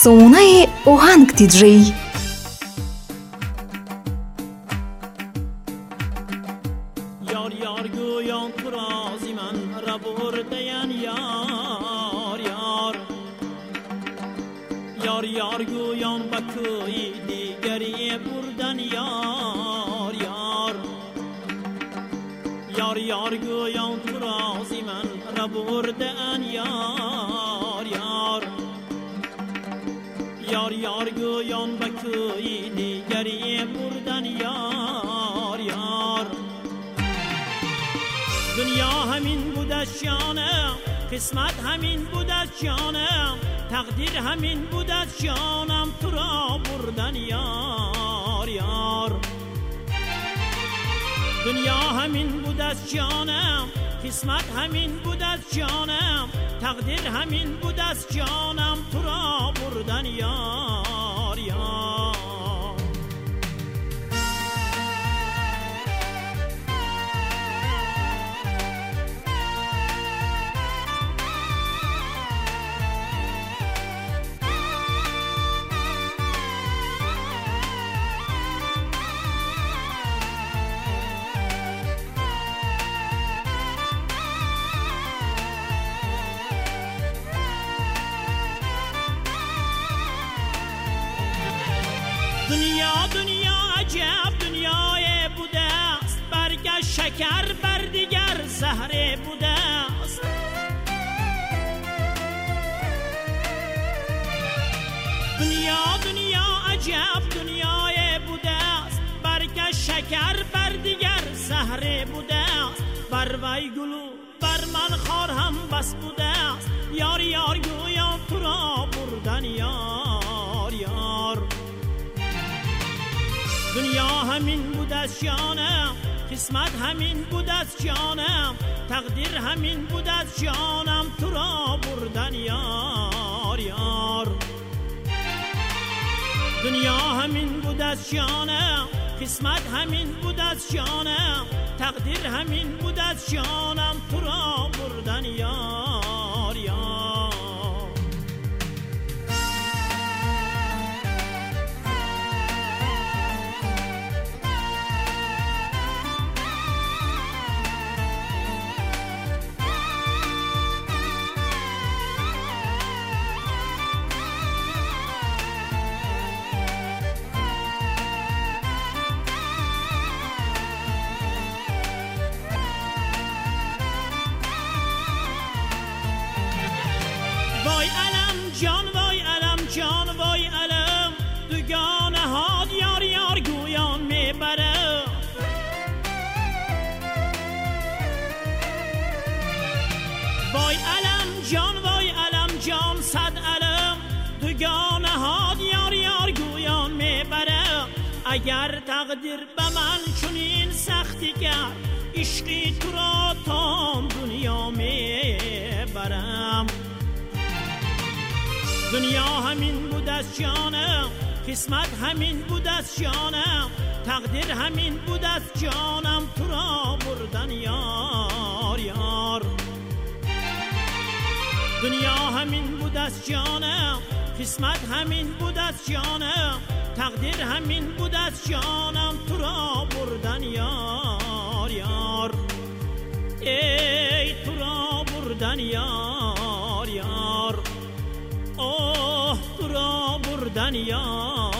افсонаи оҳанг диҷей. Yar yar go'yon turozi man raburdayan yar yar yar yar go'yon bakoyi digari burdan yar yar yar yar go'yon turozi man raburdayan yar yar yar yar go'yon bakoyi digari burdan yar yar. دنیا همین بود از جانم، قسمت همین بود از جانم، تقدیر همین بود از جانم، تو را بردن یار یار. دنیا همین بود از جانم، قسمت همین بود از جانم، تقدیر همین بود از جانم، تو را بردن یار یار. دنیا دنیا عجب دنیای بوده است، برگ شکر بر دیگر زهر بوده است. دنیا دنیا عجب دنیای بوده است، برگ شکر بر دیگر زهر بوده است. بر وی گلو بر من خار هم بس بوده است، یار یار گویا تو را بردن یار یار. دنیا همین بود از جانم، قسمت همین بود از جانم، تقدیر همین بود از جانم، تو را بردن یار یار. دنیا همین بود از جانم، قسمت همین بود از جانم، تقدیر همین بود از جانم، تو را بردن یار یار. وای علم جان وای علم جان وای علم، دوگانه ها یار یار گویان میبره. وای علم جان صد علم، دوگانه ها یار یار گویان میبره. اگر تقدیر به من چنین سختی کرد، عشقی تو را تا دنیا میبرم. دنیا همین بود از جانم، قسمت همین بود از جانم، تقدیر همین بود از جانم، تو را بردن یار یار. دنیا همین بود از جانم، قسمت همین بود از جانم، تقدیر همین بود از جانم، تو را بردن یار یار. ای تو را بردن یار یار، اوه تو را بردن یار.